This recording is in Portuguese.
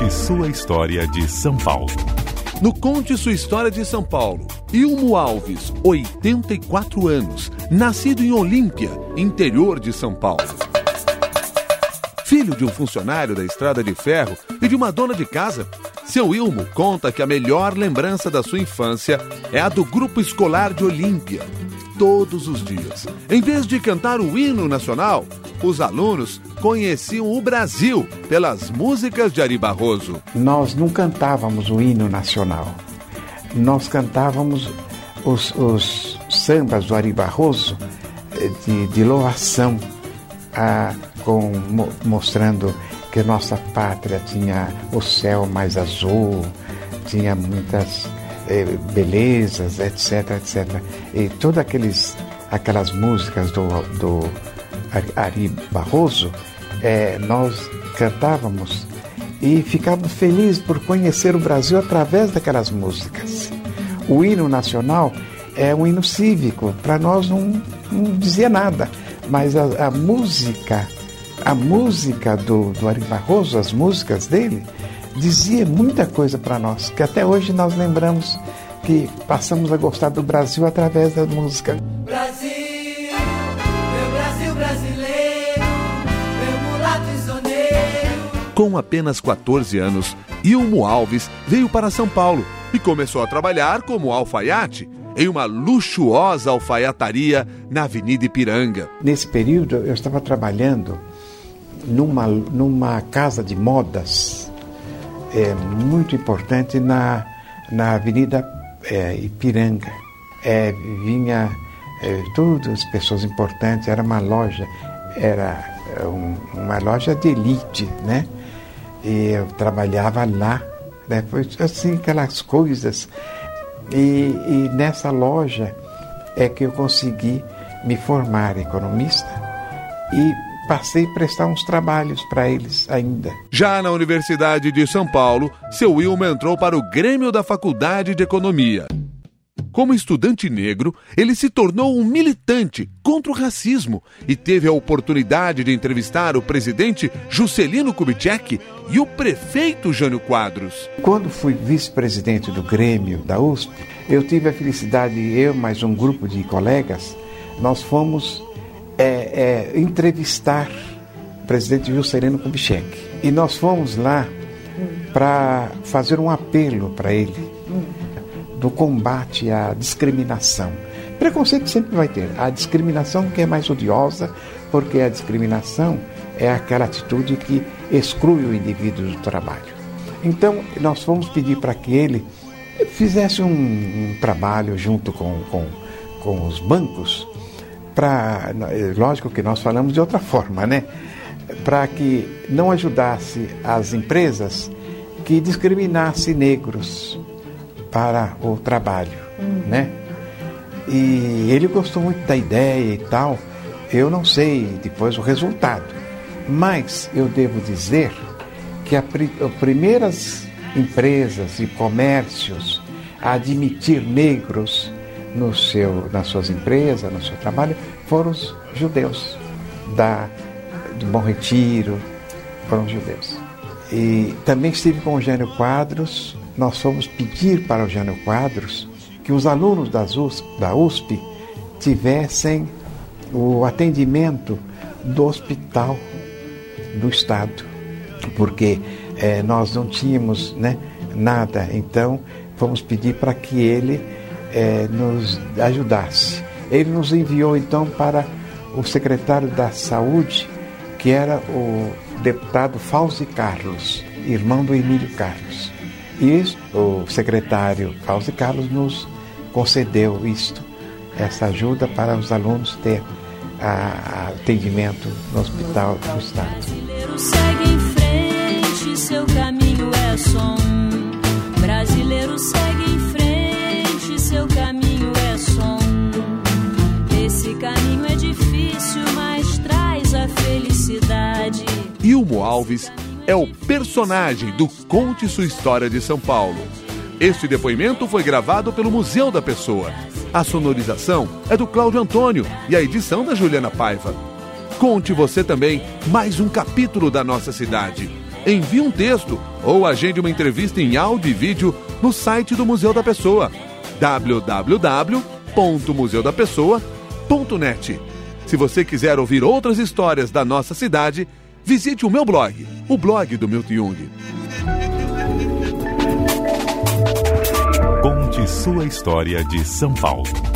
Conte Sua História de São Paulo. No Conte Sua História de São Paulo, Ilmo Alves, 84 anos, nascido em Olímpia, interior de São Paulo. Filho de um funcionário da Estrada de Ferro e de uma dona de casa, seu Ilmo conta que a melhor lembrança da sua infância é a do grupo escolar de Olímpia. Todos os dias, em vez de cantar o hino nacional, os alunos conheciam o Brasil pelas músicas de Ari Barroso. Nós não cantávamos o hino nacional. Nós cantávamos os sambas do Ari Barroso de louvação, mostrando que nossa pátria tinha o céu mais azul, tinha muitas belezas, etc, etc. E todas aquelas músicas do Ari Barroso, nós cantávamos e ficávamos felizes por conhecer o Brasil através daquelas músicas. O hino nacional é um hino cívico, para nós não dizia nada, mas a música do Ari Barroso, as músicas dele, dizia muita coisa para nós, que até hoje nós lembramos que passamos a gostar do Brasil através da música. Brasil, meu Brasil brasileiro, meu mulato isoneiro. Com apenas 14 anos, Ilmo Alves veio para São Paulo e começou a trabalhar como alfaiate em uma luxuosa alfaiataria na Avenida Ipiranga. Nesse período eu estava trabalhando numa casa de modas muito importante na Avenida Ipiranga. Vinha todas as pessoas importantes, era uma loja de elite, né? E eu trabalhava lá, né? Foi assim, aquelas coisas. E nessa loja é que eu consegui me formar economista e passei a prestar uns trabalhos para eles ainda. Já na Universidade de São Paulo, seu Ilmo entrou para o Grêmio da Faculdade de Economia. Como estudante negro, ele se tornou um militante contra o racismo e teve a oportunidade de entrevistar o presidente Juscelino Kubitschek e o prefeito Jânio Quadros. Quando fui vice-presidente do Grêmio da USP, eu tive a felicidade, eu mais um grupo de colegas, nós fomos entrevistar o presidente Juscelino Kubitschek. E nós fomos lá para fazer um apelo para ele do combate à discriminação. Preconceito sempre vai ter. A discriminação que é mais odiosa, porque a discriminação é aquela atitude que exclui o indivíduo do trabalho. Então, nós fomos pedir para que ele fizesse um trabalho junto com os bancos, lógico que nós falamos de outra forma, né? Para que não ajudasse as empresas que discriminassem negros para o trabalho, né? E ele gostou muito da ideia e tal. Eu não sei depois o resultado, mas eu devo dizer que as primeiras empresas e comércios a admitir negros nas suas empresas, no seu trabalho, foram os judeus do Bom Retiro, foram os judeus. E também estive com o Jânio Quadros. Nós fomos pedir para o Jânio Quadros que os alunos da USP tivessem o atendimento do hospital do Estado, porque nós não tínhamos, né, nada. Então, fomos pedir para que ele nos ajudasse. Ele nos enviou, então, para o secretário da Saúde, que era o deputado Fauzi Carlos, irmão do Emílio Carlos. E o secretário Fauzi Carlos nos concedeu essa ajuda para os alunos ter atendimento no Hospital do Estado. Brasileiro segue em frente, seu caminho é só um. Brasileiro segue em frente, seu caminho é só um. Esse caminho é difícil, mas traz a felicidade. Ilmo Alves é o personagem do Conte Sua História de São Paulo. Este depoimento foi gravado pelo Museu da Pessoa. A sonorização é do Cláudio Antônio e a edição da Juliana Paiva. Conte você também mais um capítulo da nossa cidade. envie um texto ou agende uma entrevista em áudio e vídeo no site do Museu da Pessoa, www.museudapessoa.net. Se você quiser ouvir outras histórias da nossa cidade, visite o meu blog, o blog do Milton Jung. Conte sua história de São Paulo.